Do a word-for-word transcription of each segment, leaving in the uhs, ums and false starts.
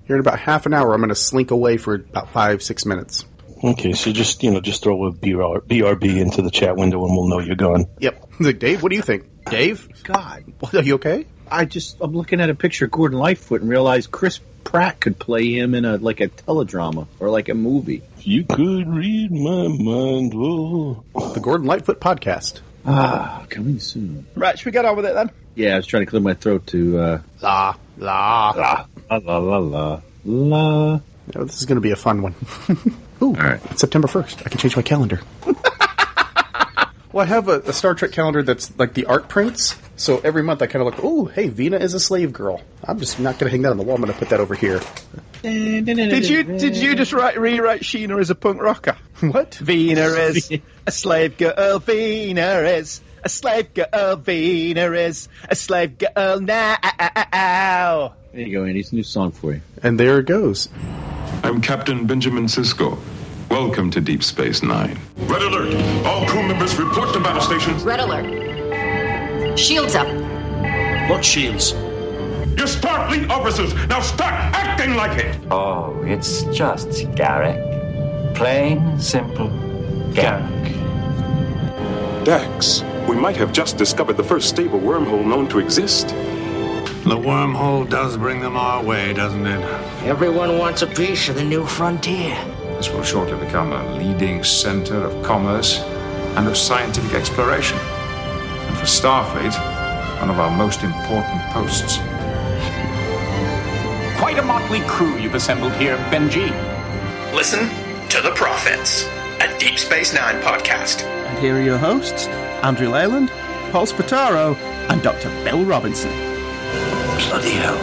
Here in about half an hour, I'm going to slink away for about five, six minutes. Okay, so just, you know, just throw a B R B into the chat window and we'll know you're gone. Yep. Like, Dave, what do you think? Dave? God. What, are you okay? I just, I'm looking at a picture of Gordon Lightfoot and realized Chris Pratt could play him in a, like a teledrama or like a movie. You could read my mind, oh. The Gordon Lightfoot Podcast. Ah, coming soon. Right, should we get on with it then? Yeah, I was trying to clear my throat to, uh... La, la, la, la, la, la, la, la. Oh, this is going to be a fun one. Ooh, all right. It's September first. I can change my calendar. Well, I have a, a Star Trek calendar that's like the art prints. So every month I kind of look, oh, hey, Vina is a slave girl. I'm just not going to hang that on the wall. I'm going to put that over here. Did you did you just write, rewrite Sheena as a punk rocker? What? Vina is a slave girl. Vina is a slave girl. Vina is a slave girl now. There you go, Andy. It's a new song for you. And there it goes. I'm Captain Benjamin Sisko. Welcome to Deep Space Nine. Red alert! All crew members report to battle stations. Red alert. Shields up. What shields? You're Starfleet officers! Now start acting like it! Oh, it's just Garrick. Plain, simple Garrick. Dax, we might have just discovered the first stable wormhole known to exist. The wormhole does bring them our way, doesn't it? Everyone wants a piece of the new frontier. This will shortly become a leading center of commerce and of scientific exploration. And for Starfleet, one of our most important posts. Quite a motley crew you've assembled here, Benji. Listen to The Prophets, a Deep Space Nine podcast. And here are your hosts, Andrew Leyland, Paul Spataro, and Doctor Bill Robinson. Bloody hell.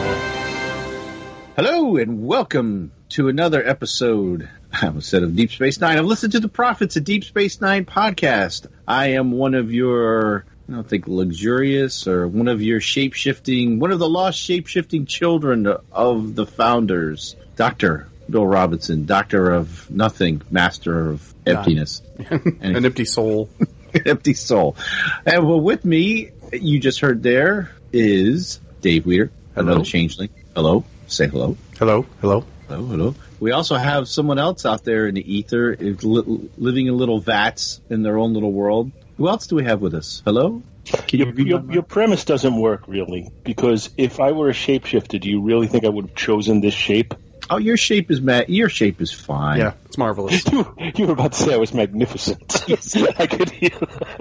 Hello, and welcome to another episode, I almost said, of Deep Space Nine. I've listened to The Prophets, a Deep Space Nine podcast. I am one of your, I don't think luxurious, or one of your shape-shifting, one of the lost shape-shifting children of the founders, Doctor Bill Robinson, Doctor of Nothing, Master of Emptiness. An empty soul. An empty soul. And well, with me, you just heard there, is Dave Weeder, Hello. Another changeling. Hello. Say hello. Hello. Hello. Hello. Hello. We also have someone else out there in the ether, is li- living in little vats in their own little world. Who else do we have with us? Hello? Can you your, your, your premise doesn't work, really, because if I were a shapeshifter, do you really think I would have chosen this shape? Oh, your shape is ma- your shape is fine. Yeah, it's marvelous. You, you were about to say I was magnificent. Yes. I could hear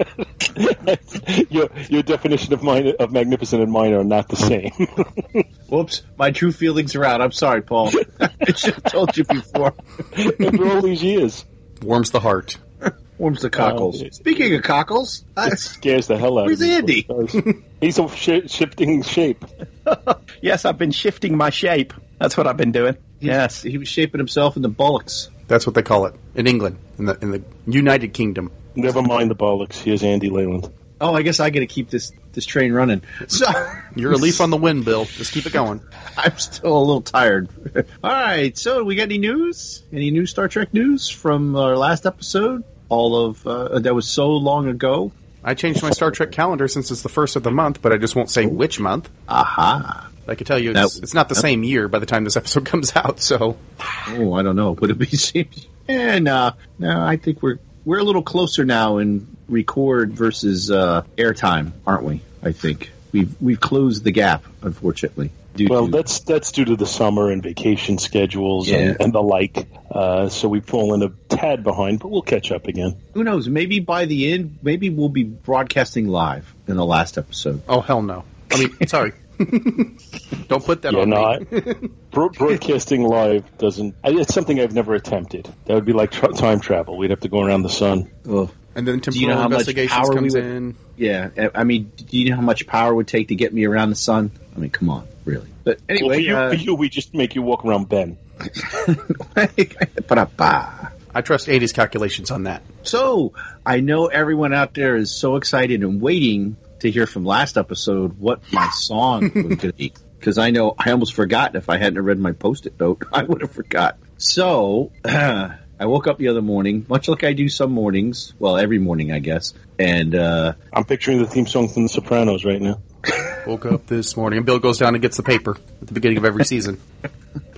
that. your, your definition of mine, of magnificent and mine are not the same. Whoops, my true feelings are out. I'm sorry, Paul. I should have told you before. After all these years. Warms the heart. Warms the cockles. Uh, Speaking of cockles, it scares the hell out where's of me. Where's Andy? He's a sh- shifting shape. Yes, I've been shifting my shape. That's what I've been doing. He, yes, he was shaping himself in the bollocks. That's what they call it in England, in the in the United Kingdom. Never mind the bollocks. Here's Andy Leyland. Oh, I guess I got to keep this this train running. So you're a leaf on the wind, Bill. Just keep it going. I'm still a little tired. All right. So, we got any news? Any new Star Trek news from our last episode? All of uh, that was so long ago. I changed my Star Trek calendar since it's the first of the month, but I just won't say which month. Aha. I can tell you it's, that, it's not the that, same year by the time this episode comes out, so... Oh, I don't know. Would it be... And, uh, no, I think we're we're a little closer now in record versus uh, airtime, aren't we? I think. We've, we've closed the gap, unfortunately. Well, to, that's that's due to the summer and vacation schedules yeah. and, and the like. Uh, so we've fallen a tad behind, but we'll catch up again. Who knows? Maybe by the end, maybe we'll be broadcasting live in the last episode. Oh, hell no. I mean, sorry. Don't put that yeah, on no, me. I, broadcasting live doesn't... It's something I've never attempted. That would be like tra- time travel. We'd have to go around the sun. Ugh. And then temporal you know investigations comes would, in. Yeah, I mean, do you know how much power it would take to get me around the sun? I mean, come on, really. But anyway, well, for, you, uh, for you, we just make you walk around Ben. I trust Andy's calculations on that. So, I know everyone out there is so excited and waiting to hear from last episode what my song was going to be. Because I know I almost forgot. If I hadn't read my Post-it note, I would have forgot. So, uh, I woke up the other morning, much like I do some mornings. Well, every morning, I guess. And uh, I'm picturing the theme song from The Sopranos right now. Woke up this morning, and Bill goes down and gets the paper at the beginning of every season.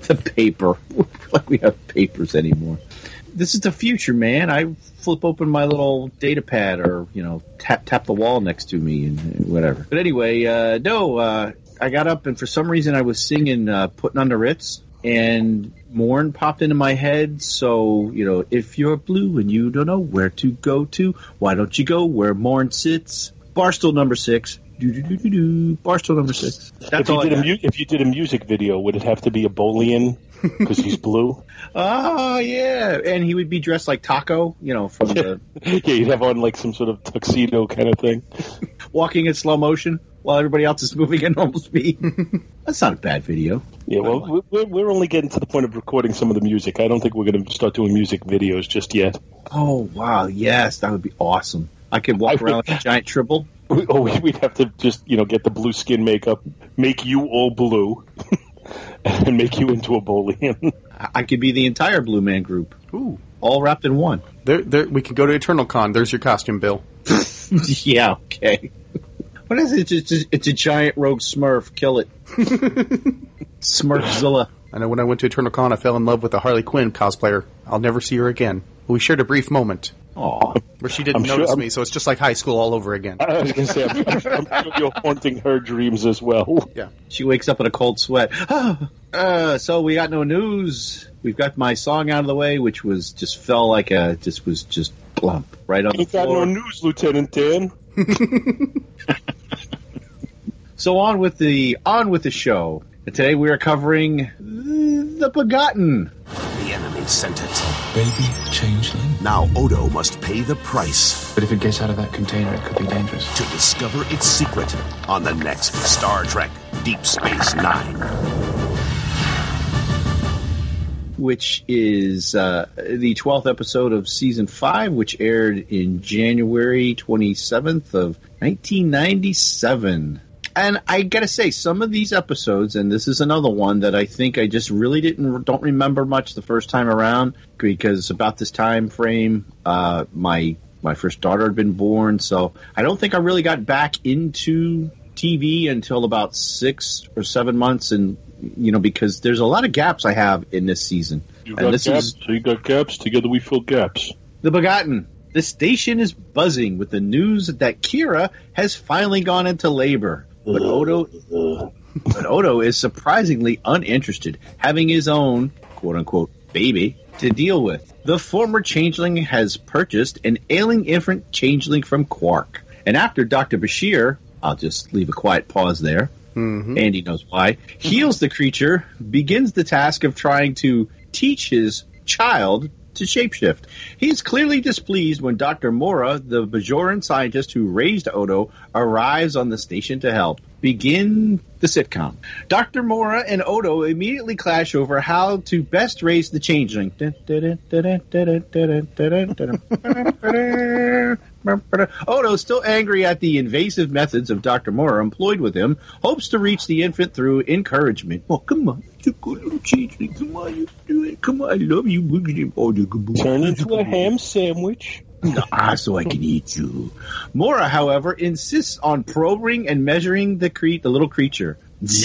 The paper. Like we have papers anymore. This is the future, man. I flip open my little data pad or, you know, tap tap the wall next to me and, and whatever. But anyway, uh, no, uh, I got up and for some reason I was singing uh, Putting on the Ritz and Morn popped into my head. So, you know, if you're blue and you don't know where to go to, why don't you go where Morn sits? Barstool number six. Do-do-do-do-do. Barstool number six. That's if, you all did I a mu- if you did a music video, would it have to be a Bolian because he's blue? Oh, yeah. And he would be dressed like Taco, you know, from the... Yeah, you'd have on like some sort of tuxedo kind of thing. Walking in slow motion while everybody else is moving at normal speed. That's not a bad video. Yeah, well, we're, we're only getting to the point of recording some of the music. I don't think we're going to start doing music videos just yet. Oh, wow. Yes, that would be awesome. I could walk I around would, like a giant tribble. We, oh, we'd have to just, you know, get the blue skin makeup, make you all blue, and make you into a Bolian. I could be the entire Blue Man group. Ooh. All wrapped in one. There, there. We could go to Eternal Con. There's your costume, Bill. Yeah, okay. What is it? It's a, it's a giant rogue Smurf. Kill it. Smurfzilla. I know when I went to Eternal Con, I fell in love with a Harley Quinn cosplayer. I'll never see her again. We shared a brief moment. Aww. Where she didn't I'm notice sure, me, so it's just like high school all over again. I was going to say, I'm, I'm, I'm sure you're haunting her dreams as well. Yeah. She wakes up in a cold sweat. uh, so we got no news. We've got my song out of the way, which was just fell like a, just was just plump right on the floor. Ain't got no news, Lieutenant Dan. So on with the on with the show. And today we are covering The Begotten. The enemy sent it. Baby changeling. Now Odo must pay the price. But if it gets out of that container, it could be dangerous. To discover its secret on the next Star Trek Deep Space Nine. Which is uh, the twelfth episode of Season five, which aired in January twenty-seventh of nineteen ninety-seven. And I gotta say, some of these episodes, and this is another one that I think I just really didn't don't remember much the first time around, because about this time frame, uh, my my first daughter had been born, so I don't think I really got back into T V until about six or seven months, and you know, because there's a lot of gaps I have in this season. You and got this gaps, is, so you got gaps. Together we fill gaps. The Begotten. The station is buzzing with the news that Kira has finally gone into labor. But Odo, but Odo is surprisingly uninterested, having his own quote-unquote baby to deal with. The former changeling has purchased an ailing infant changeling from Quark. And after Doctor Bashir, I'll just leave a quiet pause there, mm-hmm. Andy knows why, heals the creature, begins the task of trying to teach his child to shapeshift. He is clearly displeased when Doctor Mora, the Bajoran scientist who raised Odo, arrives on the station to help. Begin the sitcom. Doctor Mora and Odo immediately clash over how to best raise the changeling. Odo, still angry at the invasive methods of Doctor Mora employed with him, hopes to reach the infant through encouragement. Oh, come on. It's a good little changeling. Come on, you do it. Come on, I love you. Turn into a ham sandwich. Ah, so I can eat you. Mora, however, insists on probing and measuring the cre- the little creature.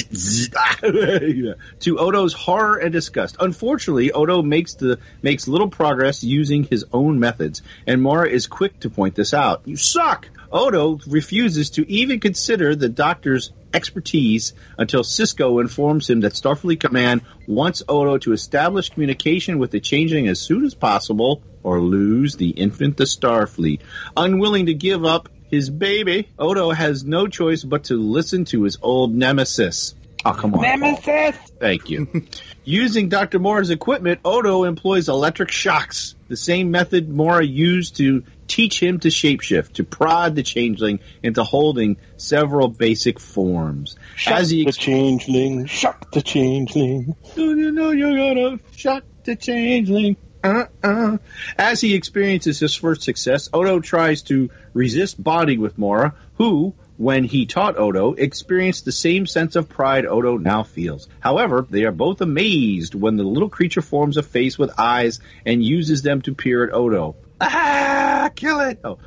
To Odo's horror and disgust. Unfortunately, Odo makes the makes little progress using his own methods, and Mora is quick to point this out. You suck! Odo refuses to even consider the doctor's expertise until Sisko informs him that Starfleet Command wants Odo to establish communication with the changeling as soon as possible or lose the infant to Starfleet. Unwilling to give up his baby, Odo has no choice but to listen to his old nemesis. Oh, come on. Nemesis! Thank you. Using Doctor Mora's equipment, Odo employs electric shocks, the same method Mora used to teach him to shapeshift, to prod the changeling into holding several basic forms. Shock As he the changeling, shock the changeling. Do you know you're gonna shock the changeling? Uh-uh. As he experiences his first success, Odo tries to resist bonding with Mora, who, when he taught Odo, experienced the same sense of pride Odo now feels. However, they are both amazed when the little creature forms a face with eyes and uses them to peer at Odo. Ah, kill it! Oh,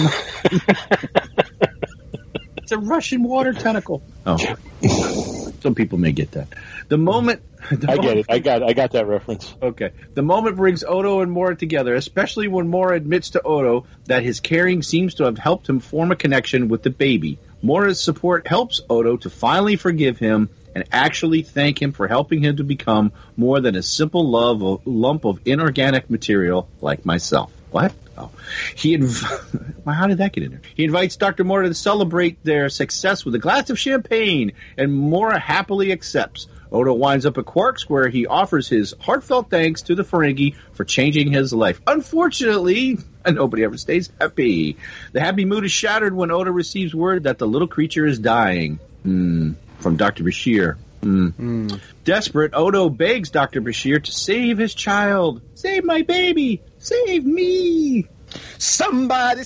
the, it's a Russian water tentacle. Oh, some people may get that. The moment I get it. I got I got that reference. Okay. The moment brings Odo and Mora together, especially when Mora admits to Odo that his caring seems to have helped him form a connection with the baby. Mora's support helps Odo to finally forgive him and actually thank him for helping him to become more than a simple love of, lump of inorganic material like myself. What? Oh. He inv- well, how did that get in there? He invites Doctor Mora to celebrate their success with a glass of champagne, and Mora happily accepts. Odo winds up at Quark's, where he offers his heartfelt thanks to the Ferengi for changing his life. Unfortunately, nobody ever stays happy. The happy mood is shattered when Odo receives word that the little creature is dying. Hmm. From Doctor Bashir. Mm. Mm. Desperate, Odo begs Doctor Bashir to save his child. Save my baby! Save me! Somebody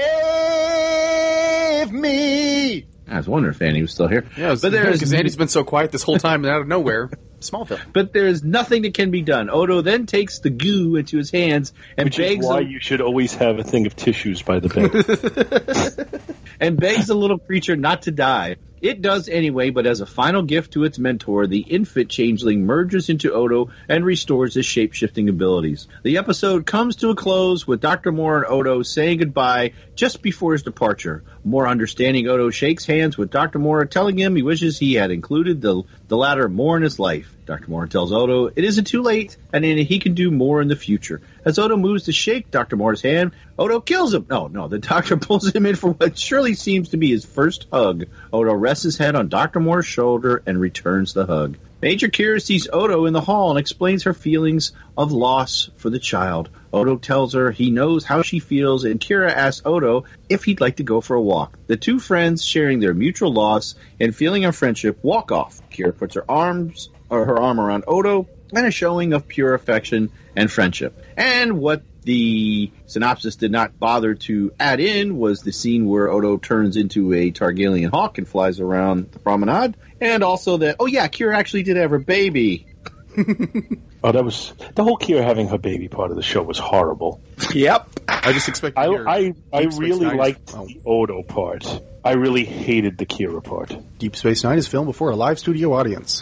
save me! I was wondering if Andy was still here. Yeah, but because Andy's been so quiet this whole time and out of nowhere. Smallville. But there's nothing that can be done. Odo then takes the goo into his hands and Which begs is why the... you should always have a thing of tissues by the bed. and begs the little creature not to die. It does anyway, but as a final gift to its mentor, the infant changeling merges into Odo and restores his shape-shifting abilities. The episode comes to a close with Doctor Mora and Odo saying goodbye just before his departure. More understanding, Odo shakes hands with Doctor Mora, telling him he wishes he had included the, the latter more in his life. Doctor Mora tells Odo it isn't too late and he can do more in the future. As Odo moves to shake Doctor Mora's hand, Odo kills him. No, no, the doctor pulls him in for what surely seems to be his first hug. Odo rests his head on Doctor Mora's shoulder and returns the hug. Major Kira sees Odo in the hall and explains her feelings of loss for the child. Odo tells her he knows how she feels, and Kira asks Odo if he'd like to go for a walk. The two friends, sharing their mutual loss and feeling of friendship, walk off. Kira puts her arms or her arm around Odo and a showing of pure affection and friendship. And what the synopsis did not bother to add in was the scene where Odo turns into a Targaryen hawk and flies around the promenade. And also that, oh yeah, Kira actually did have her baby. Oh, that was the whole Kira having her baby part of the show was horrible. Yep. I just expected. I I, I really Nine liked is, oh. the Odo part. I really hated the Kira part. Deep Space Nine is filmed before a live studio audience.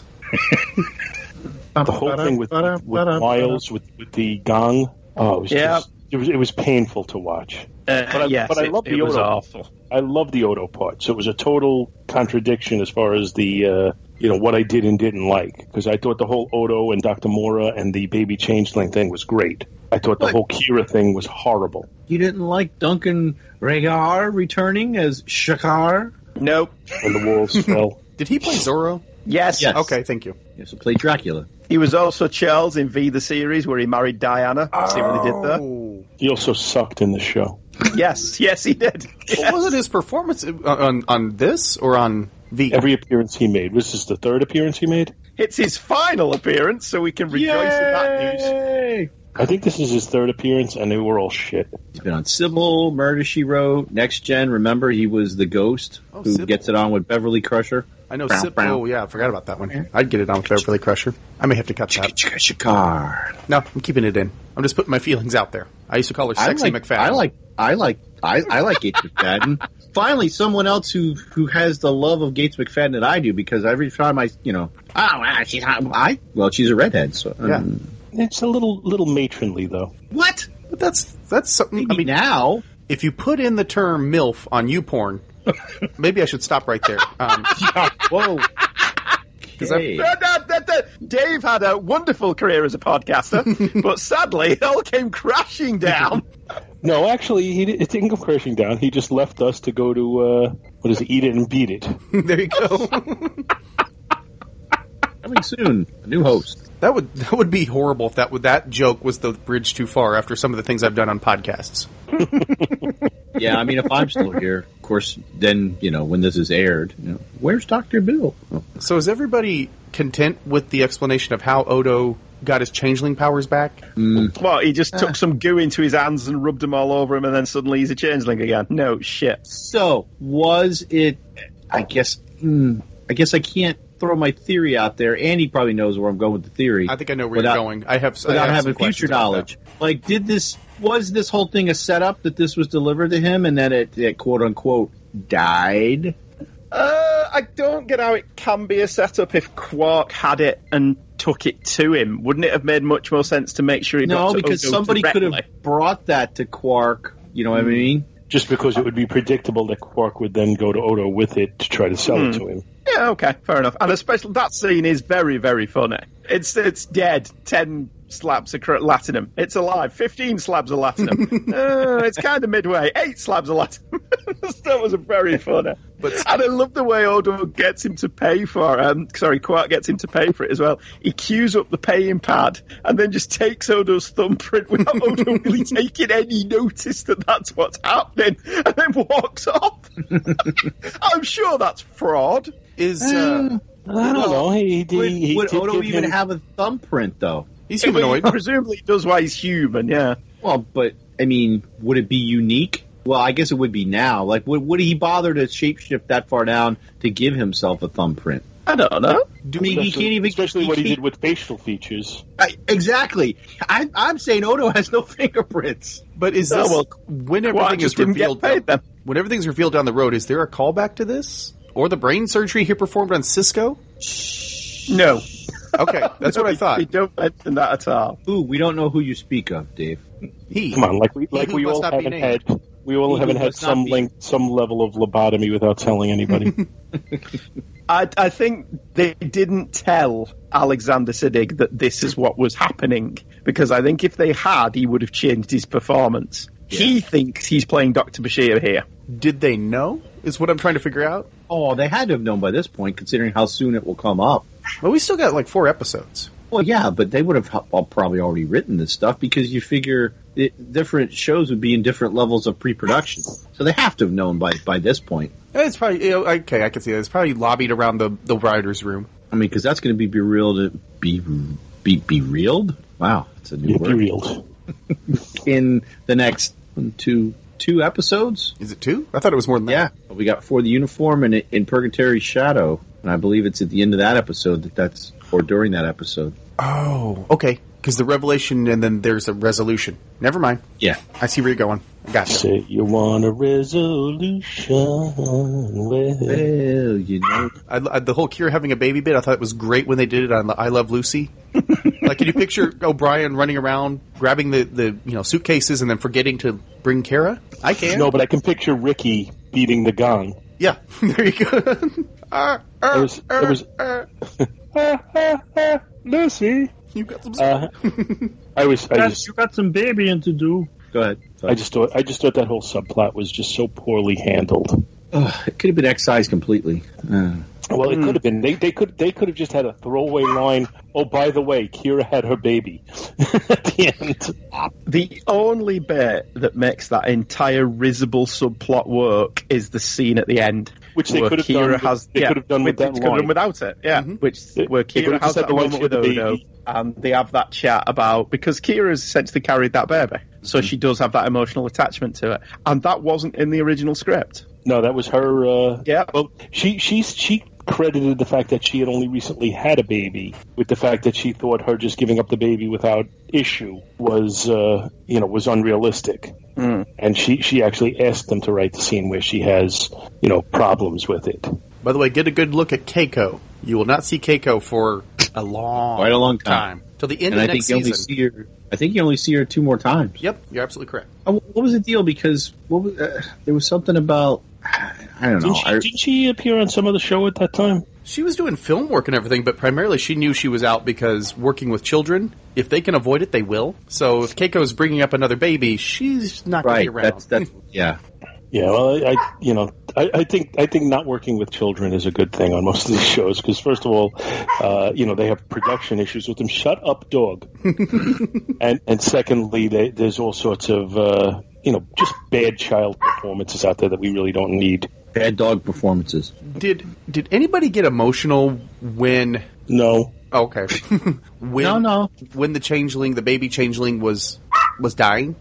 The whole thing with, with, with Miles with, with the gong. Oh, it was yep. just, it was it was painful to watch. Uh, but I, yes, but I it, love the it Odo. was awful. I love the Odo part. So it was a total contradiction as far as the uh, you know what I did and didn't like, because I thought the whole Odo and Doctor Mora and the baby changeling thing was great. I thought the What? whole Kira thing was horrible. You didn't like Duncan Regar returning as Shakar? Nope. When the walls fell. Did he play Zorro? Yes. Yes. Okay, thank you. Yes, he played Dracula. He was also Charles in V the series, where he married Diana. See what they did there? Oh. He also sucked in the show. Yes, yes, he did. Yes. What was it his performance on on this or on V? Every appearance he made. Was this the third appearance he made? It's his final appearance, so we can rejoice in that news. I think this is his third appearance, and they were all shit. He's been on Sybil, Murder, She Wrote, Next Gen. Remember, he was the ghost Oh, who Sybil. gets it on with Beverly Crusher. I know. Brown, Sip- brown. oh yeah, I forgot about that one. I'd get it on with Beverly Crusher. I may have to cut that. Shakar. No, I'm keeping it in. I'm just putting my feelings out there. I used to call her Sexy I like, McFadden. I like, I like, I, I like Gates McFadden. Finally, someone else who who has the love of Gates McFadden that I do, because every time I, you know, oh, ah, she's hot. I well, she's a redhead, so um, Yeah. It's a little little matronly, though. What? But that's that's something. Maybe I mean, now. if you put in the term MILF on YouPorn, maybe I should stop right there. Um, Whoa. Okay. That, that, that, that, Dave had a wonderful career as a podcaster, but sadly, it all came crashing down. No, actually, he it didn't go crashing down. He just left us to go to uh, what is it? Eat It and Beat It. there you go. Coming soon, a new host. That would that would be horrible if that would that joke was the bridge too far after some of the things I've done on podcasts. Yeah, I mean, if I'm still here, of course, then, you know, when this is aired, you know, where's Doctor Bill? Oh. So is everybody content with the explanation of how Odo got his changeling powers back? Mm. Well, he just took some goo into his hands and rubbed them all over him, and then suddenly he's a changeling again. No shit. So, was it, I guess, mm, I guess I can't throw my theory out there. Andy probably knows where I'm going with the theory. I think I know where without, you're going. I have without I have having some future questions about knowledge. that. Like, did this was this whole thing a setup that this was delivered to him, and then it, it quote unquote died? Uh, I don't get how it can be a setup if Quark had it and took it to him. Wouldn't it have made much more sense to make sure he got No, to because Odo somebody could directly? have brought that to Quark. You know what I mean? Just because it would be predictable that Quark would then go to Odo with it to try to sell Hmm. it to him. Yeah, okay, fair enough. And especially that scene is very, very funny. It's it's dead. Ten slabs of cr- latinum. It's alive. Fifteen slabs of latinum. uh, it's kind of midway. Eight slabs of latinum. That was very funny. But and I love the way Odo gets him to pay for it. Um, sorry, Quark gets him to pay for it as well. He queues up the paying pad and then just takes Odo's thumbprint without Odo really taking any notice that that's what's happening, and then walks off. I'm sure that's fraud. Is uh, I don't know. He, he, would he would did Odo give even him- have a thumbprint, though? He's humanoid. Presumably he does why he's human, yeah. Well, but, I mean, would it be unique? Well, I guess it would be now. Like, would, would he bother to shapeshift that far down to give himself a thumbprint? I don't know. I mean, he can't even... Especially what he can't- did with facial features. I, exactly. I, I'm saying Odo has no fingerprints. But is Oh, this well, when Quark everything just is didn't get revealed? paid then. When everything's revealed down the road, is there a callback to this or the brain surgery he performed on Cisco? No. Okay, that's what I thought. We don't mention that at all. Ooh, we don't know who you speak of, Dave. He. Come on, like we like who we must all not be haven't named. had we all He haven't who had must not some be- link, some level of lobotomy without telling anybody. I, I think they didn't tell Alexander Siddig that this is what was happening, because I think if they had, he would have changed his performance. He thinks he's playing Doctor Bashir here. Did they know? Is what I'm trying to figure out. Oh, they had to have known by this point, considering how soon it will come up. Well, we still got like four episodes. Well, yeah, but they would have h- well, probably already written this stuff because you figure it, different shows would be in different levels of pre-production. So they have to have known by, by this point. It's probably you know, okay. I can see that. It's probably lobbied around the the writers' room. I mean, because that's going to be berealed. Be be be reeled? Wow, that's a new Yeah, word. Berealed. In the next one, two two episodes. Is it two? I thought it was more than that. Yeah, but we got For the Uniform and in Purgatory's Shadow, and I believe it's at the end of that episode that that's or during that episode. Oh, okay. Because the revelation and then there's a resolution. Never mind. Yeah, I see where you're going. Gotcha. Say you want a resolution. Well, well, you know. I, I, the whole Kira having a baby bit, I thought it was great when they did it on the I Love Lucy. Like, can you picture O'Brien running around, grabbing the, the you know suitcases, and then forgetting to bring Kara? I can. No, but I can picture Ricky beating the gong. Yeah, there you go. uh, uh, There was, there was, uh, Lucy. you got some. Uh, I was, I just, you got some babying to do. Go ahead. I just thought, I just thought that whole subplot was just so poorly handled. Ugh, it could have been excised completely. Uh, Well, it could have been. They they could they could have just had a throwaway line. Oh, by the way, Kira had her baby at the end. The only bit that makes that entire risible subplot work is the scene at the end, Which they where could have Kira done with- has. they yeah, could have done with which that they could have line. done without it. Yeah, Mm-hmm. which They- where they could Kira have has said that the line moment for with the Odo, baby. and they have that chat about because Kira's essentially carried that baby, so Mm-hmm. she does have that emotional attachment to it, and that wasn't in the original script. No, that was her. Uh, Yeah. Well, she she she credited the fact that she had only recently had a baby with the fact that she thought her just giving up the baby without issue was uh, you know was unrealistic. Mm. And she she actually asked them to write the scene where she has you know problems with it. By the way, get a good look at Keiko. You will not see Keiko for a long, Quite a long time. till the end and of I next think you only season. see her. I think you only see her two more times. Yep, you're absolutely correct. Uh, what was the deal? Because what was, uh, there was something about I don't know. Didn't she, I, didn't she appear on some other show at that time? She was doing film work and everything, but primarily she knew she was out because working with children, if they can avoid it, they will. So if Keiko's bringing up another baby, she's not going to right. be around. That's that's yeah. Yeah, well, I, I you know, I, I think I think not working with children is a good thing on most of these shows because first of all, uh, you know, they have production issues with them. Shut up, dog. and and secondly, they, there's all sorts of uh, you know just bad child performances out there that we really don't need. Bad dog performances. Did did anybody get emotional when? No. Oh, okay. when, No, no. When the changeling, the baby changeling, was was dying.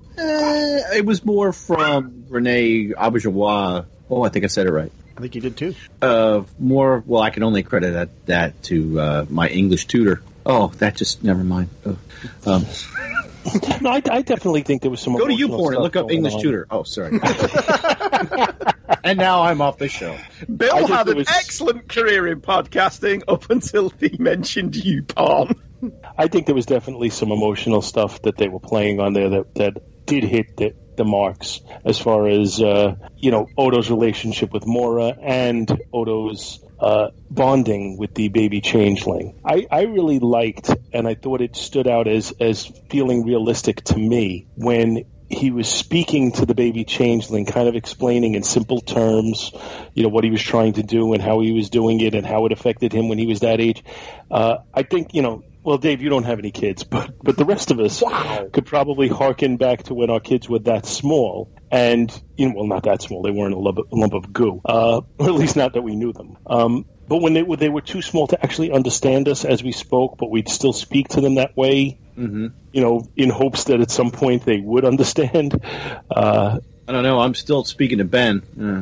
Uh, it was more from Renee Auberjois. Oh, I think I said it right. I think you did too. Uh, more. Well, I can only credit that that to uh, my English tutor. Oh, that just never mind. Oh. Um, No, I, I definitely think there was some. go to emotional YouPorn and stuff look up going English on. tutor. Oh, sorry. And now I'm off the show. Bill had an was... excellent career in podcasting up until he mentioned YouPorn. I think there was definitely some emotional stuff that they were playing on there that, that did hit the, the marks as far as, uh, you know, Odo's relationship with Mora and Odo's uh, bonding with the baby changeling. I, I really liked, and I thought it stood out as, as feeling realistic to me when he was speaking to the baby changeling, kind of explaining in simple terms, you know, what he was trying to do and how he was doing it and how it affected him when he was that age. Uh, I think, you know, well, Dave, you don't have any kids, but but the rest of us wow. could probably hearken back to when our kids were that small. And, you know, well, not that small. They weren't a lump, a lump of goo, uh, or at least not that we knew them. Um, but when they, they were too small to actually understand us as we spoke, but we'd still speak to them that way, mm-hmm. you know, in hopes that at some point they would understand. Uh, I don't know. I'm still speaking to Ben.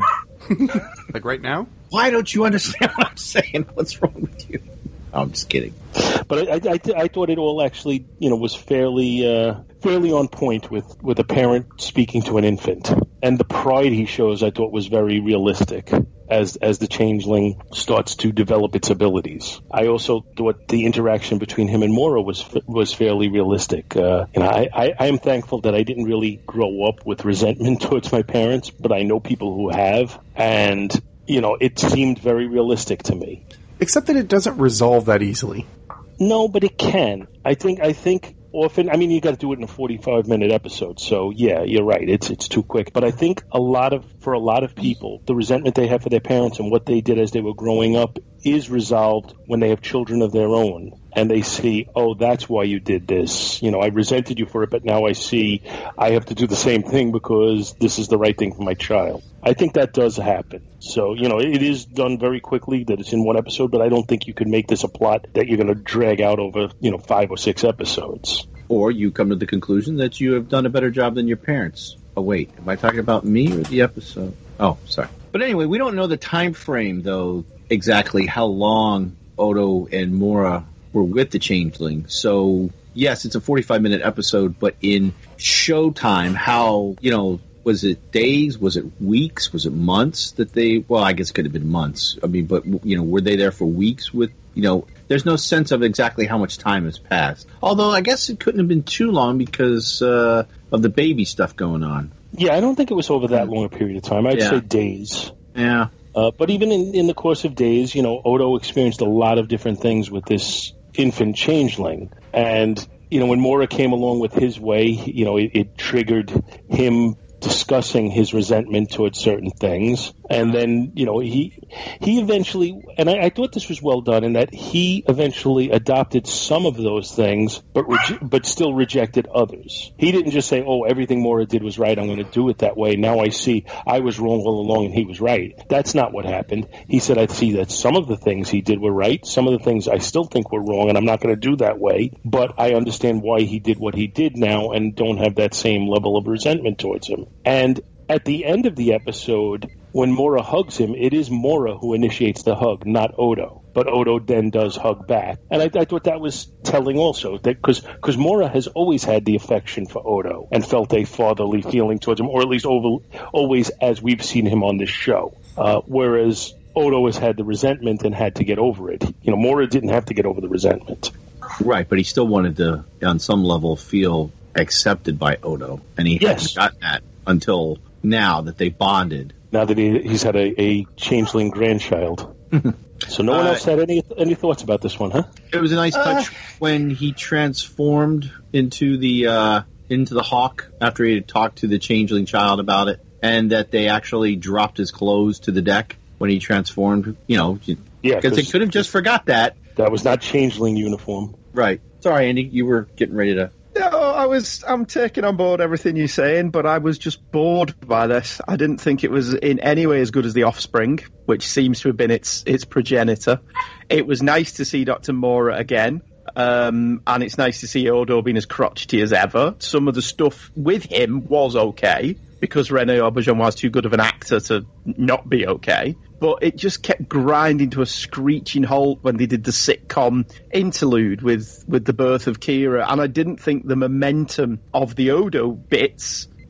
Uh. Like right now? Why don't you understand what I'm saying? What's wrong with you? Oh, I'm just kidding. But I, I, I thought it all actually, you know, was fairly uh, fairly on point with, with a parent speaking to an infant. And the pride he shows, I thought, was very realistic as as the changeling starts to develop its abilities. I also thought the interaction between him and Mora was was fairly realistic. Uh, and I, I, I am thankful that I didn't really grow up with resentment towards my parents, but I know people who have. And, you know, it seemed very realistic to me. Except that it doesn't resolve that easily. No, but it can. I think. I think often. I mean, you got to do it in a forty-five minute episode. So yeah, you're right. It's it's too quick. But I think a lot of for a lot of people, the resentment they have for their parents and what they did as they were growing up is resolved when they have children of their own. And they see, oh, that's why you did this. You know, I resented you for it, but now I see I have to do the same thing because this is the right thing for my child. I think that does happen. So, you know, it is done very quickly that it's in one episode, but I don't think you could make this a plot that you're going to drag out over, you know, five or six episodes. Or you come to the conclusion that you have done a better job than your parents. Oh, wait, am I talking about me or the episode? Oh, sorry. But anyway, we don't know the time frame, though, exactly how long Odo and Mora were with the changeling. So, yes, it's a forty-five minute episode, but in showtime, how, you know, was it days? Was it weeks? Was it months that they, well, I guess it could have been months. I mean, but, you know, were they there for weeks with, you know, there's no sense of exactly how much time has passed. Although, I guess it couldn't have been too long because uh, of the baby stuff going on. Yeah, I don't think it was over that long a period of time. I'd yeah. say days. Yeah. Uh, but even in, in the course of days, you know, Odo experienced a lot of different things with this infant changeling. And, you know, when Mora came along with his way, you know, it, it triggered him discussing his resentment towards certain things. And then, you know, he he eventually, and I, I thought this was well done in that he eventually adopted some of those things, but reje- but still rejected others. He didn't just say, oh, everything Mora did was right, I'm going to do it that way. Now I see I was wrong all along and he was right. That's not what happened. He said, I see that some of the things he did were right, some of the things I still think were wrong, and I'm not going to do that way, but I understand why he did what he did now and don't have that same level of resentment towards him. And at the end of the episode, when Mora hugs him, it is Mora who initiates the hug, not Odo. But Odo then does hug back. And I, I thought that was telling also, because because Mora has always had the affection for Odo and felt a fatherly feeling towards him, or at least over, always as we've seen him on this show. Uh, whereas Odo has had the resentment and had to get over it. You know, Mora didn't have to get over the resentment. Right, but he still wanted to, on some level, feel accepted by Odo. And he yes. hadn't gotten that until now that they bonded. Now that he, he's had a, a changeling grandchild. So no one else uh, had any any thoughts about this one, huh? It was a nice touch uh, when he transformed into the uh, into the hawk after he had talked to the changeling child about it, and that they actually dropped his clothes to the deck when he transformed. You know, yeah, because they could have just forgot that. That was not changeling uniform. Right. Sorry, Andy, you were getting ready to... No, I was. I'm taking on board everything you're saying, but I was just bored by this. I didn't think it was in any way as good as The Offspring, which seems to have been its its progenitor. It was nice to see Doctor Mora again, um, and it's nice to see Odo being as crotchety as ever. Some of the stuff with him was okay, because Rene Auberjonois was too good of an actor to not be okay. But it just kept grinding to a screeching halt when they did the sitcom interlude with, with the birth of Kira. And I didn't think the momentum of the Odo bits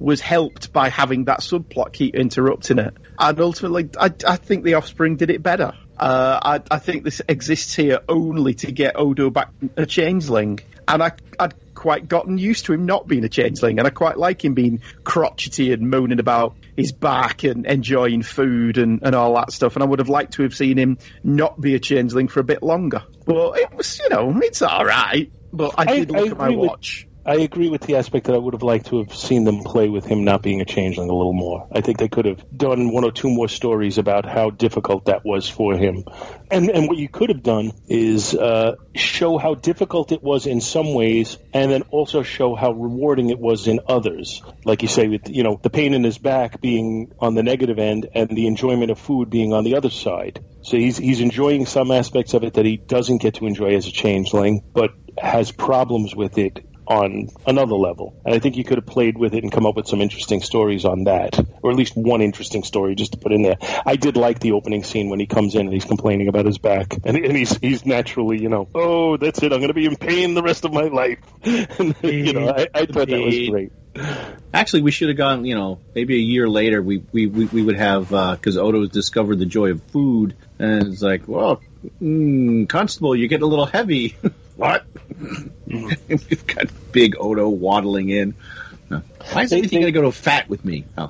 was helped by having that subplot keep interrupting it. And ultimately, I, I think The Offspring did it better. Uh, I, I think this exists here only to get Odo back a changeling. And I, I'd quite gotten used to him not being a changeling, and I quite like him being crotchety and moaning about his back and enjoying food and, and all that stuff. And I would have liked to have seen him not be a changeling for a bit longer. But it was, you know, it's all right. But I did I, look I at my watch. With, I agree with the aspect that I would have liked to have seen them play with him not being a changeling a little more. I think they could have done one or two more stories about how difficult that was for him. And and what you could have done is uh, show how difficult it was in some ways, and then also show how rewarding it was in others. Like you say, with, you know, the pain in his back being on the negative end and the enjoyment of food being on the other side. So he's he's enjoying some aspects of it that he doesn't get to enjoy as a changeling, but has problems with it on another level. And I think you could have played with it and come up with some interesting stories on that, or at least one interesting story just to put in there. I did like the opening scene when he comes in and he's complaining about his back, and, and he's he's naturally, you know, oh, that's it, I'm going to be in pain the rest of my life. And, you know, I, I thought that was great. Actually, we should have gone, you know, maybe a year later, we, we, we, we would have, because uh, Odo's discovered the joy of food, and it's like, well, mm, Constable, you're getting a little heavy. What? We've got big Odo waddling in. Why is everything going to go to fat with me? Oh.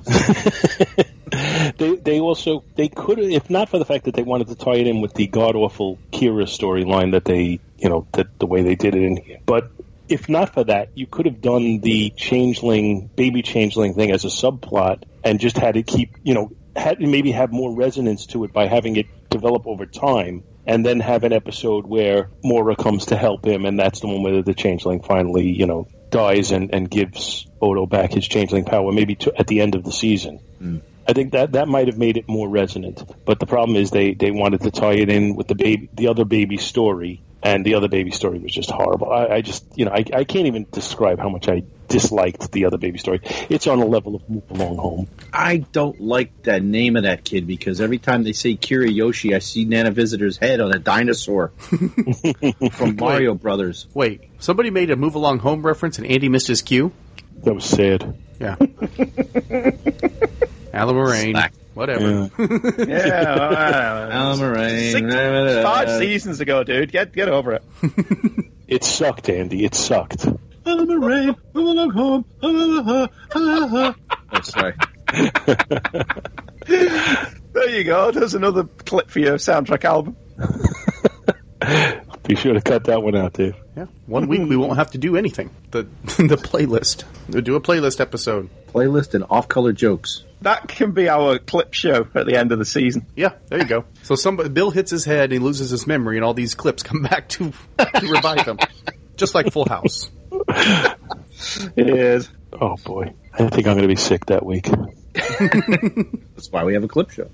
they they also, they could have, if not for the fact that they wanted to tie it in with the god-awful Kira storyline that they, you know, that the way they did it in here. But if not for that, you could have done the changeling, baby changeling thing as a subplot and just had it keep, you know, had maybe have more resonance to it by having it develop over time, and then have an episode where Mora comes to help him, and that's the one where the changeling finally, you know, dies and, and gives Odo back his changeling power, maybe to, at the end of the season. Mm. I think that that might have made it more resonant. But the problem is they, they wanted to tie it in with the baby, the other baby story, and the other baby story was just horrible. I, I just, you know, I, I can't even describe how much I disliked the other baby story. It's on a level of Move Along Home. I don't like the name of that kid because every time they say Kiriyoshi, I see Nana Visitor's head on a dinosaur from Mario wait, Brothers. Wait, somebody made a Move Along Home reference and Andy missed his cue? That was sad. Yeah. Alan Moraine. Slack. Whatever. Yeah, yeah Alan Moraine. Six, five seasons ago, dude. Get get over it. It sucked, Andy. It sucked. Alan Moraine. Along home. Oh, sorry. There you go. There's another clip for your soundtrack album. Be sure to cut that one out, Dave. Yeah. One week we won't have to do anything. The the playlist. We'll do a playlist episode. Playlist and off-color jokes. That can be our clip show at the end of the season. Yeah, there you go. So somebody, Bill hits his head and he loses his memory, and all these clips come back to, to revive him. Just like Full House. It is. Oh, boy. I think I'm going to be sick that week. That's why we have a clip show.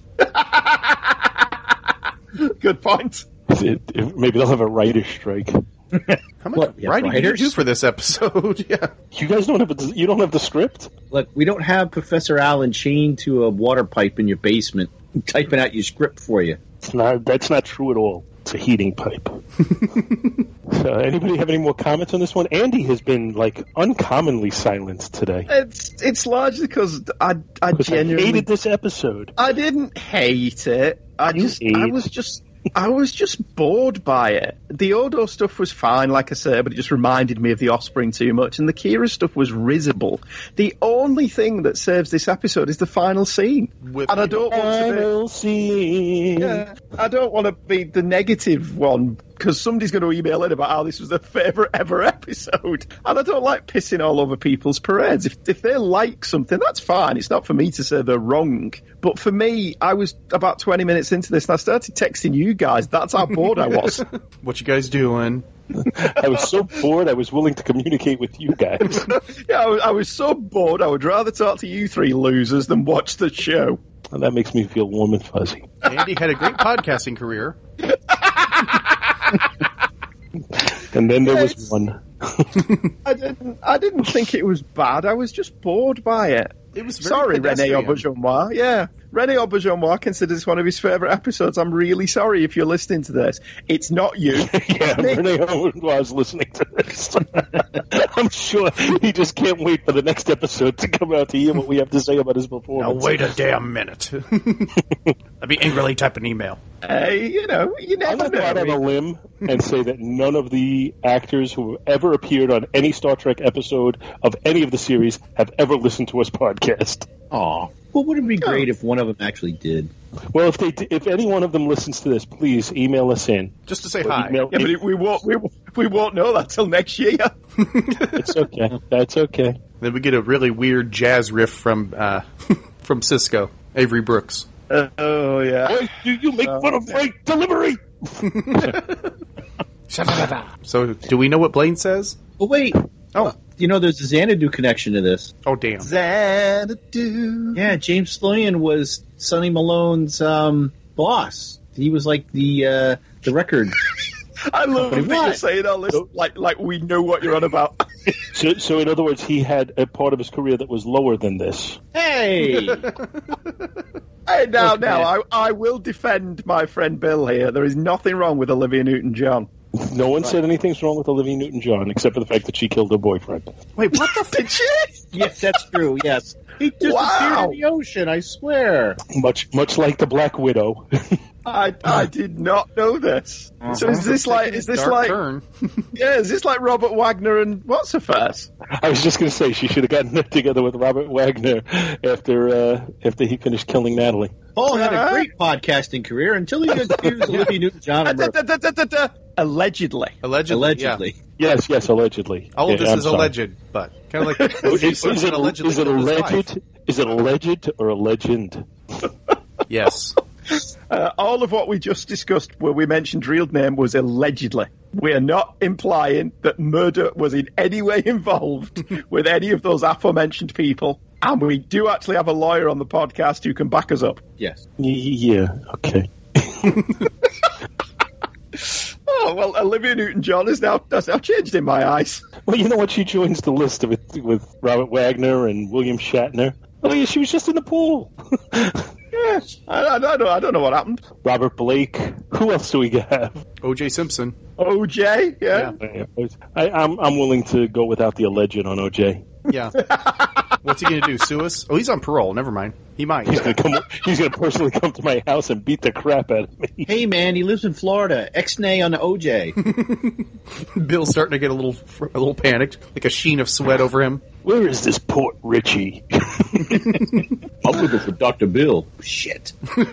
Good point. It, it, maybe they'll have a writer's strike. How much what, writing did you do for this episode? Yeah, you guys don't have a, you don't have the script. Look, we don't have Professor Allen chained to a water pipe in your basement typing out your script for you. It's not, that's not true at all. It's a heating pipe. So, anybody have any more comments on this one? Andy has been like uncommonly silent today. It's it's largely because I I genuinely I hated this episode. I didn't hate it. I you just ate. I was just. I was just bored by it. The Odo stuff was fine, like I said, but it just reminded me of The Offspring too much, and the Kira stuff was risible. The only thing that saves this episode is the final scene. With and I don't want to be... Final scene. Yeah, I don't want to be the negative one, because somebody's going to email in about how this was their favourite ever episode. And I don't like pissing all over people's parades. If, if they like something, that's fine. It's not for me to say they're wrong. But for me, I was about twenty minutes into this, and I started texting you guys. That's how bored I was. What you guys doing? I was so bored, I was willing to communicate with you guys. Yeah, I was, I was so bored, I would rather talk to you three losers than watch the show. And that makes me feel warm and fuzzy. Andy had a great podcasting career. And then there was one. I didn't. I didn't think it was bad. I was just bored by it. It was very sorry, pedestrian. René Auberjonois. Yeah, René Auberjonois considers one of his favourite episodes. I'm really sorry if you're listening to this. It's not you. Yeah, René Auberjonois is listening to this. I'm sure he just can't wait for the next episode to come out to hear what we have to say about his performance. Now wait a damn minute. I'd be angrily typing an email. Hey, you know, you never I'm going know. to go out on a limb and say that none of the actors who have ever appeared on any Star Trek episode of any of the series have ever listened to us podcast. Aw. Well, wouldn't it be great if one of them actually did? Well, if they, if any one of them listens to this, please email us in. Just to say Or hi. email- Yeah, but we won't. We, we won't know that till next year. It's okay. That's okay. Then we get a really weird jazz riff from uh, from Cisco, Avery Brooks. Uh, oh yeah. Why do you make fun of my delivery? So, do we know what Blaine says? But wait. Oh. You know, there's a Xanadu connection to this. Oh, damn. Xanadu. Yeah, James Scullion was Sonny Malone's um, boss. He was like the uh, the record. I love Company. that you're What? saying all this like like we know what you're on about. So, so, in other words, he had a part of his career that was lower than this. Hey! Hey, now, Okay. now, I, I will defend my friend Bill here. There is nothing wrong with Olivia Newton-John. No one said anything's wrong with Olivia Newton-John except for the fact that she killed her boyfriend. Wait, what the f- Did she? Yes, that's true, yes. He just Wow. appeared in the ocean, I swear. Much, much like the Black Widow. I I did not know this. So is this like is this Dark like turn. yeah is this like Robert Wagner and what's her face? I was just going to say she should have gotten together with Robert Wagner after uh, after he finished killing Natalie. Paul had Uh-huh. a great podcasting career until he accused Olivia Newton-John of murder. Allegedly. Allegedly. Allegedly. Yeah. Yes, yes, allegedly. All of Yeah, this I'm is sorry. alleged, but kind of like Is, is, Simpson it, allegedly is it killed his wife. alleged? Is it alleged or a legend? Yes. Uh, all of what we just discussed, where we mentioned real name, was allegedly. We are not implying that murder was in any way involved with any of those aforementioned people. And we do actually have a lawyer on the podcast who can back us up. Yes. Y- Yeah, okay. Oh, well, Olivia Newton-John is now, has now changed in my eyes. Well, you know what? She joins the list with, with Robert Wagner and William Shatner. Oh, yeah, she was just in the pool. Yeah, I, I, I, don't, I don't know what happened. Robert Blake. Who else do we have? O J Simpson. O J, yeah. I, I'm I'm willing to go without the alleged on O J. Yeah. What's he going to do? Sue us? Oh, he's on parole. Never mind. He might. He's gonna come. He's gonna personally come to my house and beat the crap out of me. Hey, man, he lives in Florida. Ex-nay on the O J. Bill's starting to get a little a little panicked, like a sheen of sweat over him. Where is this Port Richie? I'm looking for Doctor Bill. Shit.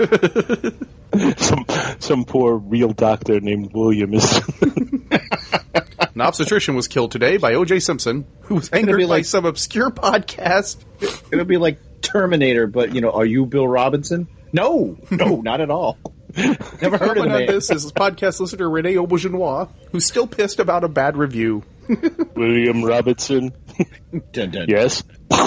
some some poor real doctor named William is. An obstetrician was killed today by O J Simpson, who was angered be by like- some obscure podcast. It'll be like Terminator, but, you know, are you Bill Robinson? No, no, not at all. Never heard of the Comment on man. this is podcast listener Rene Aubergenois, who's still pissed about a bad review. William Robertson. Dun, dun. Yes.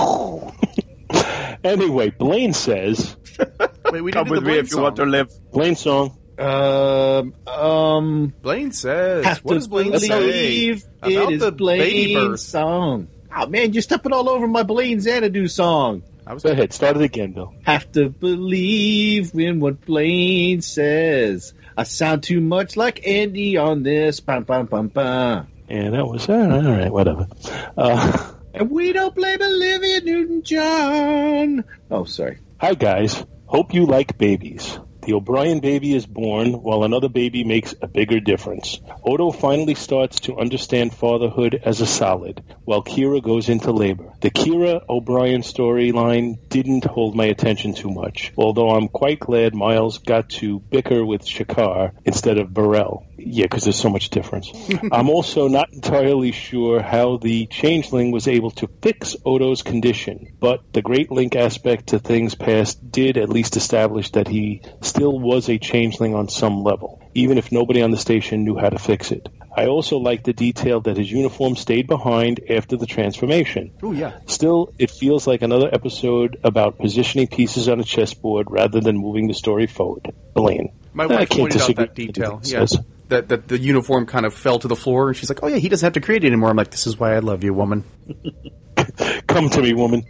Anyway, Blaine says. Wait, we Come didn't do with the me Blaine if you want to song. live. Blaine song. Um, um, Blaine says. have What to does Blaine say believe it about is the baby Blaine's birth? song. Oh, man, you're stepping all over my Blaine Xanadu song. I was Go ahead. Start it again, Bill. Have to believe in what Blaine says. I sound too much like Andy on this. Bum, bum, bum, bum. Yeah, that was all right. All right, whatever. Uh, And we don't blame Olivia Newton-John. Oh, sorry. Hi, guys. Hope you like babies. The O'Brien baby is born, while another baby makes a bigger difference. Odo finally starts to understand fatherhood as a solid, while Kira goes into labor. The Kira O'Brien storyline didn't hold my attention too much, although I'm quite glad Miles got to bicker with Shakar instead of Burrell. Yeah, because there's so much difference. I'm also not entirely sure how the Changeling was able to fix Odo's condition, but the Great Link aspect to things past did at least establish that he still was a Changeling on some level, even if nobody on the station knew how to fix it. I also like the detail that his uniform stayed behind after the transformation. Oh, yeah. Still, it feels like another episode about positioning pieces on a chessboard rather than moving the story forward. Blaine. My I wife can't pointed out disagree that detail. with Yeah, what it says. that that the uniform kind of fell to the floor, and she's like, "Oh yeah, he doesn't have to create it anymore." I'm like, "This is why I love you, woman." Come to me, woman.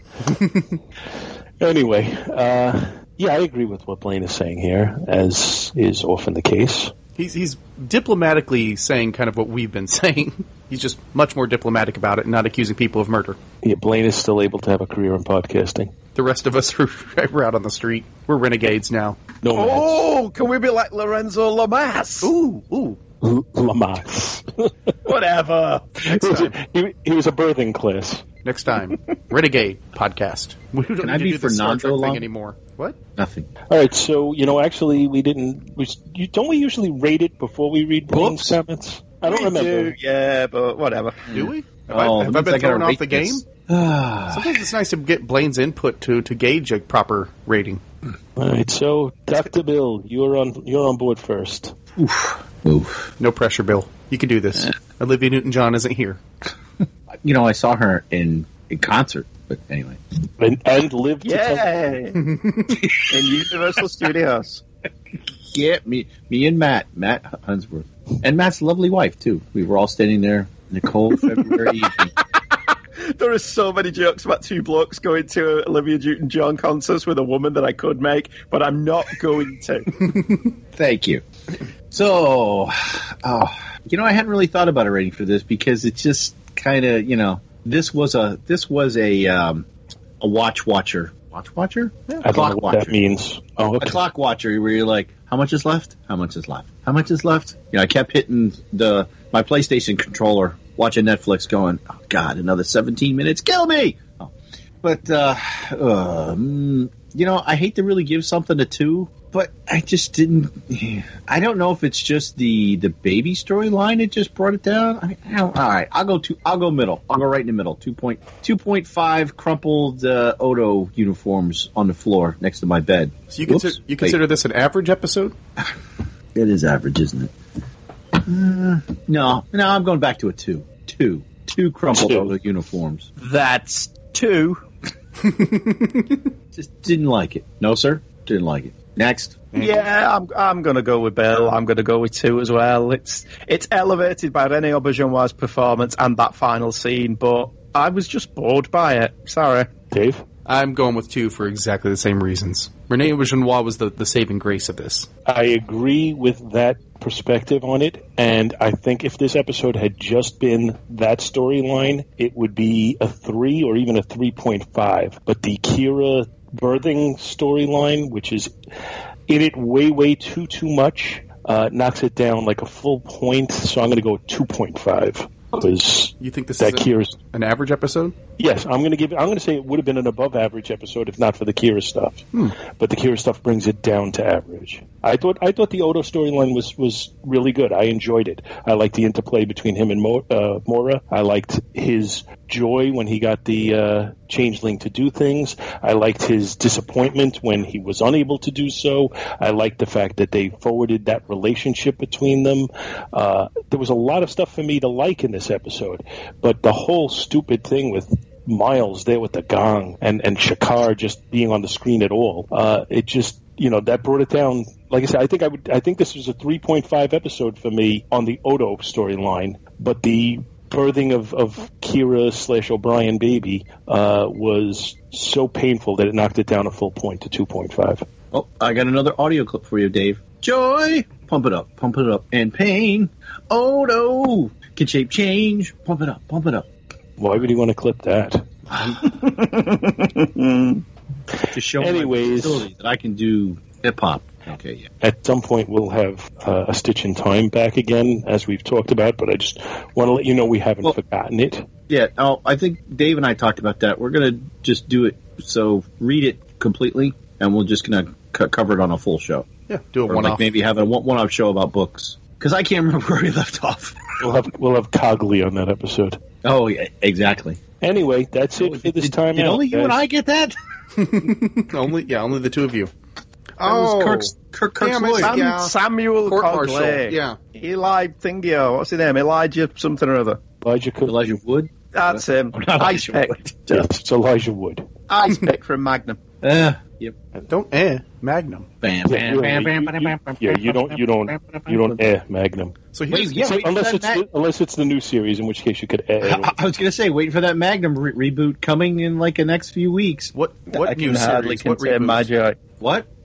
Anyway, uh, yeah, I agree with what Blaine is saying here, as is often the case. He's he's diplomatically saying kind of what we've been saying. He's just much more diplomatic about it and not accusing people of murder. Yeah, Blaine is still able to have a career in podcasting. The rest of us are we're out on the street. We're renegades now. No oh, man. Can we be like Lorenzo Lamas? Ooh, ooh. L- Lamas. Whatever. Next he, was time. A, he, he was a birthing class. Next time. Renegade podcast. We don't Can need I to be do the Star Fernando Trek thing long? anymore. What? Nothing. All right, so, you know, actually, we didn't... We, you, don't we usually rate it before we read Blaine's comments? I don't we remember. Do, yeah, but whatever. Do we? Have Oh, I, have I been I gotta thrown off rate the game? this? Sometimes it's nice to get Blaine's input to, to gauge a proper rating. All right, so, Doctor Bill, you're on you're on board first. Oof. Oof. No pressure, Bill. You can do this. Yeah. Olivia Newton-John isn't here. You know, I saw her in, in concert, but anyway. And, and lived to Yay! In Universal Studios. Yeah, me, me and Matt, Matt Hunsworth, and Matt's lovely wife too. We were all standing there in a cold February evening. There are so many jokes about two blokes going to Olivia Newton-John concerts with a woman that I could make, but I'm not going to. Thank you. So, oh, you know, I hadn't really thought about a rating for this because it's just kind of, you know, this was a this was a um, a watch watcher. Watch watcher? Yeah, I don't know what that means. Oh, okay. A clock watcher where you're like, how much is left? How much is left? How much is left? You know, I kept hitting the my PlayStation controller, watching Netflix, going, oh, God, another seventeen minutes. Kill me! Oh. But, uh, um, you know, I hate to really give something a two, but I just didn't. I don't know if it's just the, the baby storyline that just brought it down. I mean, I all right, I'll go two. I'll go middle. I'll go right in the middle. Two point two point five crumpled uh, Odo uniforms on the floor next to my bed. So you consider you consider this an average episode? It is average, isn't it? Uh, no, no. I'm going back to a two. Two. Two crumpled two. Odo uniforms. That's two. Just didn't like it. No, sir. Didn't like it. Next. Yeah, I'm I'm going to go with Bill. I'm going to go with two as well. It's it's elevated by René Auberjonois' performance and that final scene, but I was just bored by it. Sorry. Dave? I'm going with two for exactly the same reasons. René Auberjonois was the, the saving grace of this. I agree with that perspective on it, and I think if this episode had just been that storyline, it would be a three or even a three point five. But the Kira birthing storyline, which is in it way, way too, too much, uh, knocks it down like a full point, so I'm going to go two point five. Was you think this that is Kira's an average episode? Yes, I'm going to give. I'm going to say it would have been an above average episode if not for the Kira stuff. Hmm. But the Kira stuff brings it down to average. I thought. I thought the Odo storyline was was really good. I enjoyed it. I liked the interplay between him and Mo, uh, Mora. I liked his joy when he got the uh, changeling to do things. I liked his disappointment when he was unable to do so. I liked the fact that they forwarded that relationship between them. Uh, there was a lot of stuff for me to like in this episode, but the whole stupid thing with Miles there with the gong and, and Shakar just being on the screen at all, uh, it just, you know, that brought it down. Like I said, I think I would. I think this was a three point five episode for me on the Odo storyline, but the birthing of, of Kira slash O'Brien baby uh, was so painful that it knocked it down a full point to two point five. Oh, I got another audio clip for you, Dave. Joy! Pump it up, pump it up. And pain. Odo! Can shape change. Pump it up, pump it up. Why would he want to clip that? To show Anyways, my ability that I can do hip-hop. Okay, yeah. At some point, we'll have uh, a Stitch in Time back again, as we've talked about, but I just want to let you know we haven't well, forgotten it. Yeah, oh, I think Dave and I talked about that. We're going to just do it, so read it completely, and we're just going to c- cover it on a full show. Yeah, do a or one-off. Like maybe have a one-off show about books. Because I can't remember where we left off. We'll have we'll have Cogley on that episode. Oh, yeah, exactly. Anyway, that's it oh, for this did, time did out. Only you guys. and I get that? only, yeah, only the two of you. That oh, was Kirk's, Kirk, Kirk's damn lawyer. Sam, yeah. Samuel Cogley. Yeah. Eli Thingio. What's his name? Elijah something or other. Elijah Cogley. Elijah Wood? That's him. Ice pick. Yes, it's Elijah Wood. Ice pick from Magnum. Uh, yep. Don't eh Magnum. Bam, bam, yeah, bam, bam, you, bam, you, bam, bam, yeah, you don't, you don't, you don't eh Magnum. So wait, yeah, wait unless it's Mag- the, unless it's the new series, in which case you could eh. I, I was going to say, waiting for that Magnum re- reboot coming in like the next few weeks. What? What I new can hardly series? What contain reboot? my joy. What?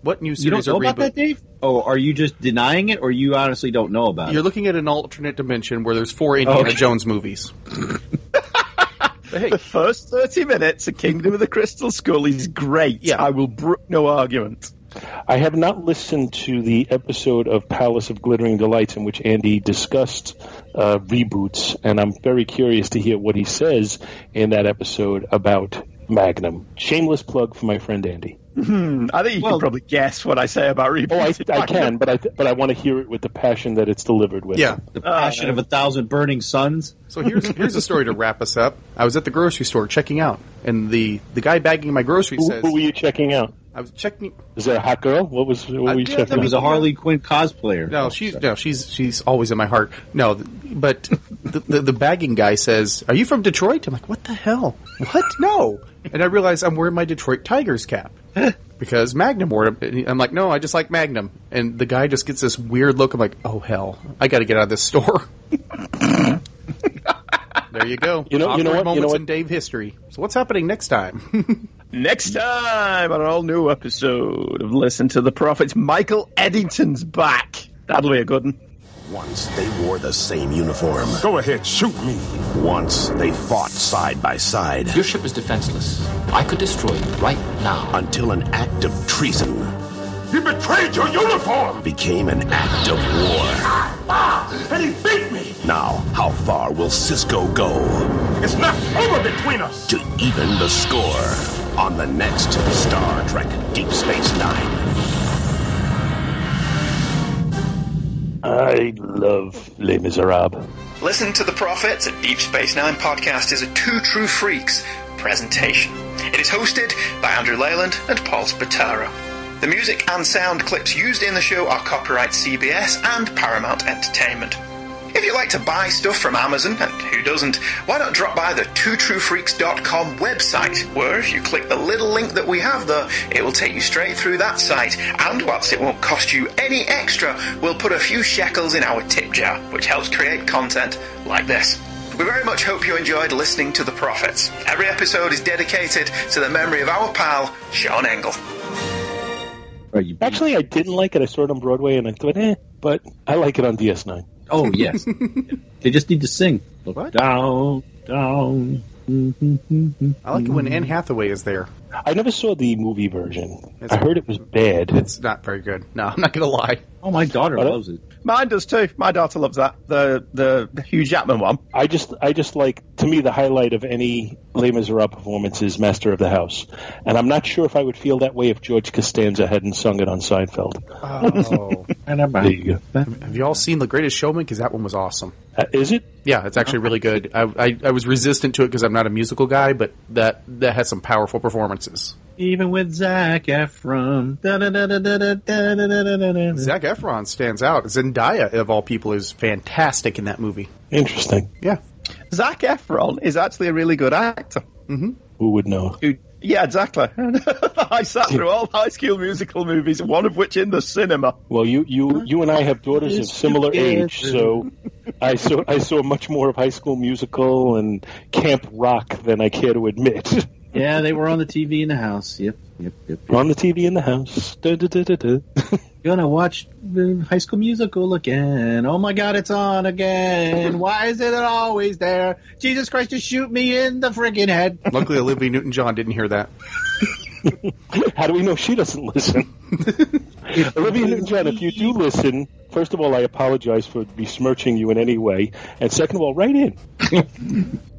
What new series You don't know or about reboot? that, Dave? Oh, are you just denying it, or you honestly don't know about You're it? looking at an alternate dimension where there's four Indiana Okay. Jones movies. Hey. The first thirty minutes of Kingdom of the Crystal Skull is great. Yeah. I will brook no argument. I have not listened to the episode of Palace of Glittering Delights in which Andy discussed uh, reboots, and I'm very curious to hear what he says in that episode about Magnum. Shameless plug for my friend Andy. Hmm, I think you Well- can probably guess what I say about reboots. Oh, I, I can, but I th- but I want to hear it with the passion that it's delivered with. Yeah. The Passion of a Thousand Burning Suns. So here's here's a story to wrap us up. I was at the grocery store checking out, and the, the guy bagging my groceries Who, says, who were you checking out? I was checking. Is there a hot girl? What was what were Uh, you yeah, checking that It was out? a Harley Quinn cosplayer. No, she's no, she's she's always in my heart. No, th- but the, the the bagging guy says, "Are you from Detroit?" I'm like, "What the hell? What? No!" And I realize I'm wearing my Detroit Tigers cap because Magnum wore it. And he- I'm like, "No, I just like Magnum." And the guy just gets this weird look. I'm like, "Oh hell, I got to get out of this store." There you go. You know- you know Awkward what- you moments know what? in Dave history. So what's happening next time? Next time on an all new episode of Listen to the Prophets, Michael Eddington's back. That'll be a good one. Once they wore the same uniform. Go ahead, shoot me. Once they fought side by side. Your ship is defenseless. I could destroy it right now. Until an act of treason You betrayed your uniform! became an act of war. And he beat me! Now, how far will Cisco go It's not over between us! to even the score on the next Star Trek Deep Space Nine? I love Les Miserables. Listen to the Prophets, a Deep Space Nine podcast, is a Two True Freaks presentation. It is hosted by Andrew Leyland and Paul Spataro. The music and sound clips used in the show are copyright C B S and Paramount Entertainment. If you like to buy stuff from Amazon, and who doesn't, why not drop by the two true freaks dot com website, where if you click the little link that we have there, it will take you straight through that site, and whilst it won't cost you any extra, we'll put a few shekels in our tip jar, which helps create content like this. We very much hope you enjoyed listening to The Prophets. Every episode is dedicated to the memory of our pal, Sean Engel. Actually, I didn't like it. I saw it on Broadway, and I thought, eh, but I like it on D S nine. Oh, yes. They just need to sing. Look What? down, down. I like it when Anne Hathaway is there. I never saw the movie version. It's- I heard it was bad. It's not very good. No, I'm not going to lie. Oh, my daughter What? loves it. Mine does too. My daughter loves that. The the Hugh Jackman one. I just, I just like, to me, the highlight of any Les Miserables performance is Master of the House. And I'm not sure if I would feel that way if George Costanza hadn't sung it on Seinfeld. Oh. There you go. Have you all seen The Greatest Showman? Because that one was awesome. Uh, is it? Yeah, it's actually really good. I, I, I was resistant to it because I'm not a musical guy, but that, that has some powerful performances. Even with Zac Efron. Da, da, da, da, da, da, da, da, da, da. Zac Efron stands out. Zendaya, of all people, is fantastic in that movie. Interesting. Yeah. Zac Efron is actually a really good actor. Mm-hmm. Who would know? Who, yeah, exactly. I sat through all High School Musical movies, one of which in the cinema. Well, you, you, you and I have daughters of similar age, so I saw I saw much more of High School Musical and Camp Rock than I care to admit. Yeah, they were on the T V in the house. Yep, yep, yep. yep. On the T V in the house. Da, da, da, da, da. Gonna watch the High School Musical again. Oh my God, it's on again. Why is it always there? Jesus Christ, just shoot me in the friggin' head. Luckily, Olivia Newton-John didn't hear that. How do we know she doesn't listen? Olivia Newton-John, if you do listen, first of all, I apologize for besmirching you in any way, and second of all, write in.